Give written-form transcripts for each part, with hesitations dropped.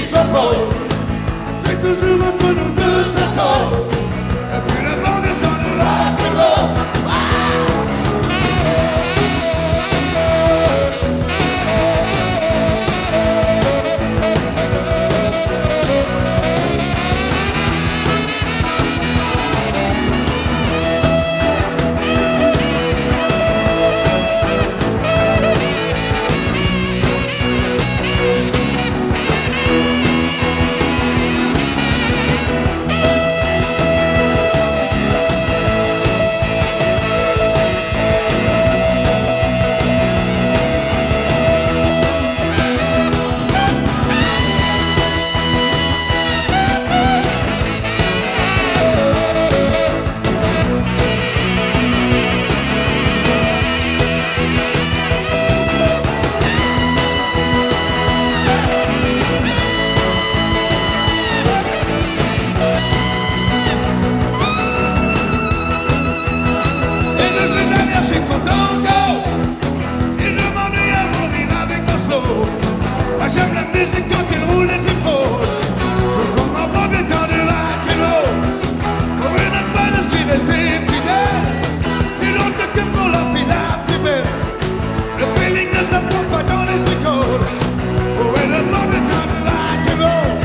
qui soit folle. Et toujours entre nous deux accords. Et puis le bon vieux temps de rock'n'roll. J'aime la musique quand il roule les épaules. Tout comme un bon vieux temps de rock'n'roll. Pour une fois je suis resté fidèle. Plus longtemps que pour la fille la plus belle. Le feeling ne s'apprend pas dans les écoles. Pour une bon vieux temps de rock'n'roll.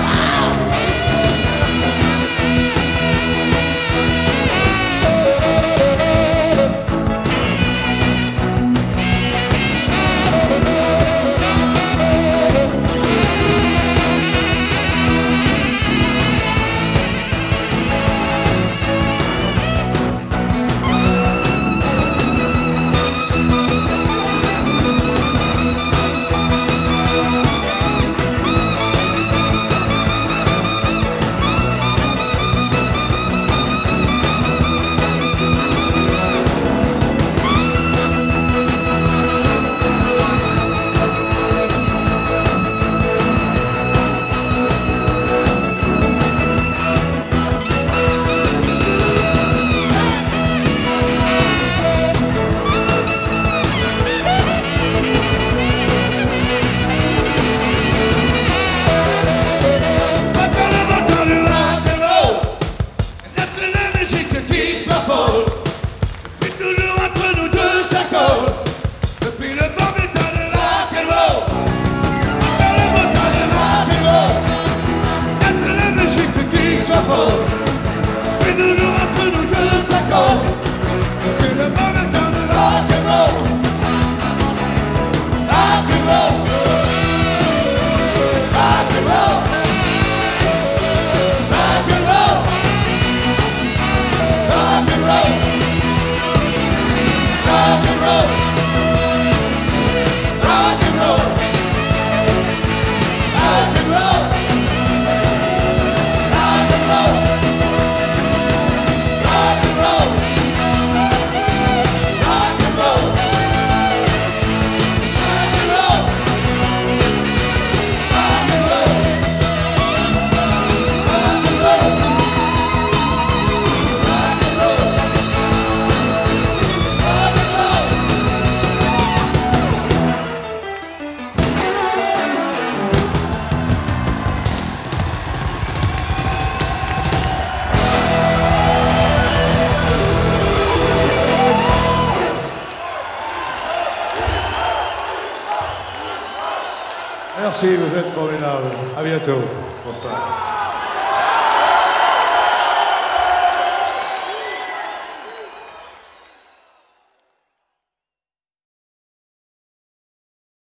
Puis toujours entre nous deux accords. Puis le mauvais temps de rock'n'roll. Rock'n'roll. Rock'n'roll. Rock'n'roll. Rock'n'roll. Rock'n'roll. Rock'n'roll. Rock'n'roll. Merci, vous êtes formidables. À bientôt. Bonsoir.